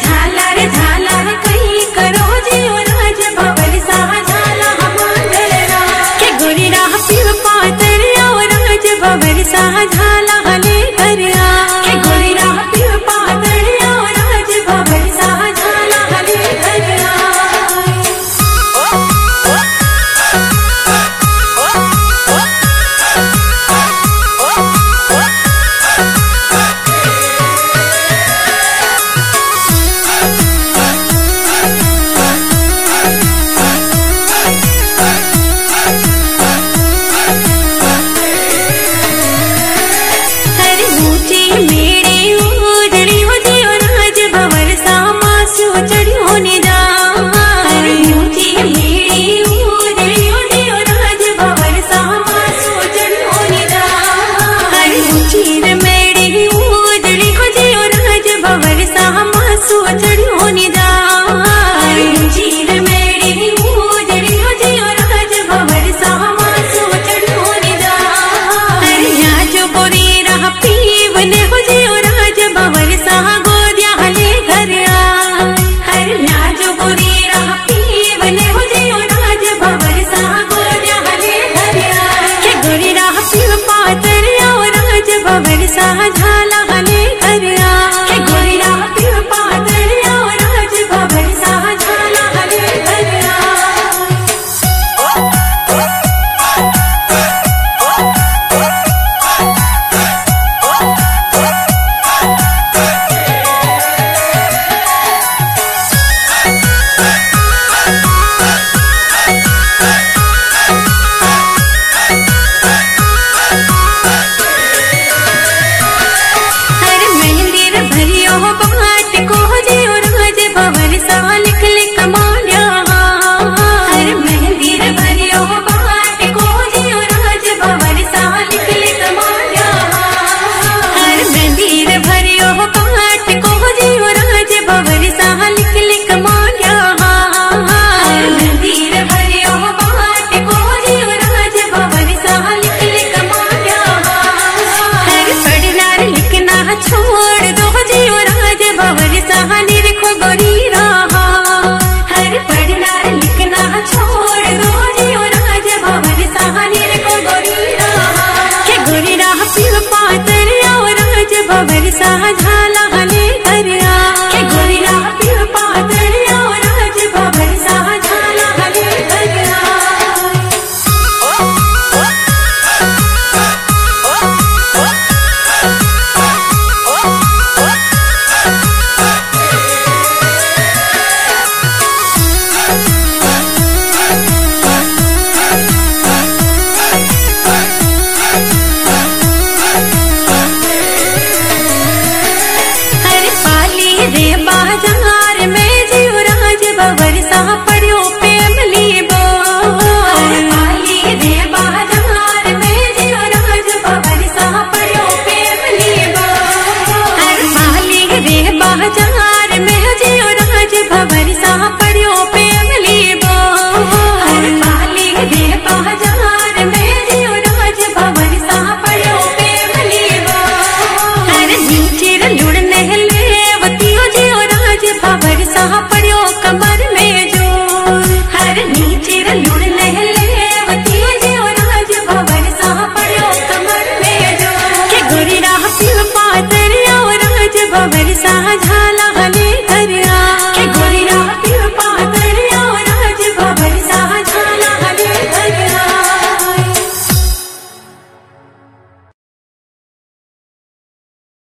झालर झालर कहीं करो जियो राज भवर सा झाला मंगलरा के गोरी राह पिव पातर आओ राज भवर सा झाला हले करया के गोरी राह पिव पातर आओ राज भवर सा झाला हले करया झाला हले करया के गोरी राह पिव पातर आओ राज भवर सा झाला हले करया छोड़ दो जियो राज भवर सा निरखो गोरी रहा हर पढ़ना लिखना छोड़ दो जियो राज भवर सा निरखो गोरी रहा के गोरी राह पिव पातर आओ राज भवर सा झाला हले करया के गोरी राह पिव पातर आओ राज भवर सा झाला हले करया बाजार में जियो राज भवर सा पड़ियो प्रेमली बो पाली रे बाजार में जियो राज भवर सा पड़ियो प्रेमली बो पाली रे बाजार में जियो राज भवर सा पड़ियो प्रेमली बो पाली रे बाजार में जियो राज भवर सा पड़ियो प्रेमली बो नीचिर लुड़ने भवर सा पड़ियो कमर में जो हर नीचिर लुड़ लेवतियो जियो राज भवर सा पड़ियो कमर में जो के गोरी राह पिव पातर आओ राज भवर सा